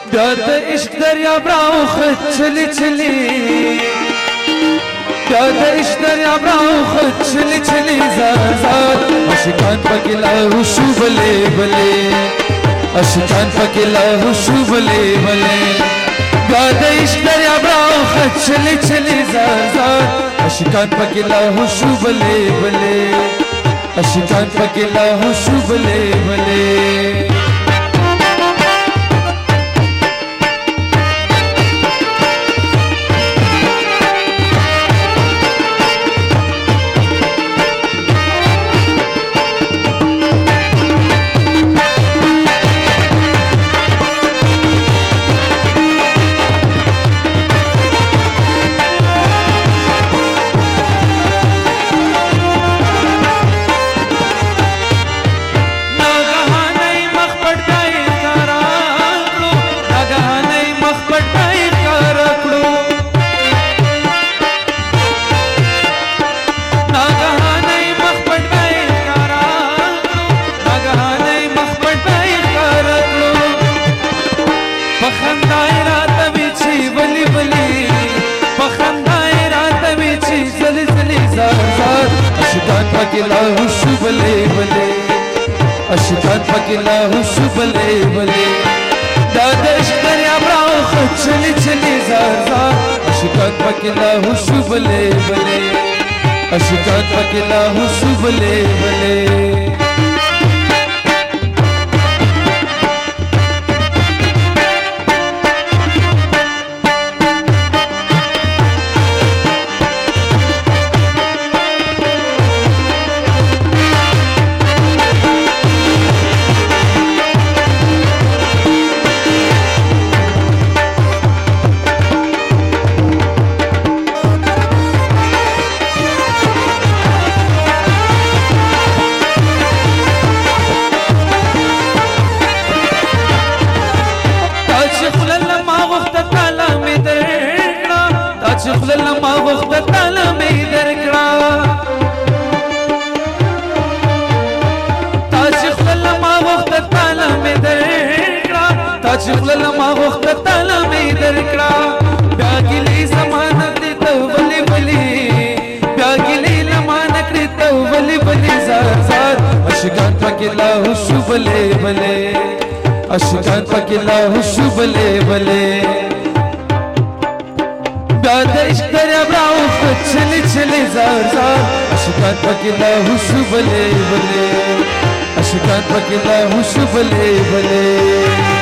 بیا د عشق دریاب راوخت چلی چلی بیا د عشق دریاب راوخت چلی چلی زار زار عاشقان پکې لاهو شو بلې بلې عاشقان پکې لاهو شو بلې بلې بیا د عشق دریاب راوخت چلی چلی زار زار عاشقان پکې لاهو شو بلې بلې عاشقان پکې لاهو شو بلې بلې عاشقان پکې لاهو شو بلې بلې عاشقان پکې لاهو شو بلې بلې دا د عشق دریاب راوخت چلی چلی زار زار عاشقان پکې لاهو شو بلې بلې عاشقان پکې لاهو شو بلې بلې خلل ما وخت تعالی مې درکړه تاج خلل ما وخت تعالی مې درکړه تاج خلل ما وخت تعالی مې درکړه بیا ګلې زمانه دې ته ولي ولي بیا ګلې لمانه کړې ته ولي ولي زار زار عاشقان پکې لاهو شو بلې بلې عاشقان پکې لاهو شو بلې بلې بیا د عشق دریاب راوخت چلی چلی زار زار عاشقان پکې لاهو شو بلې بلې عاشقان پکې لاهو شو بلې بلې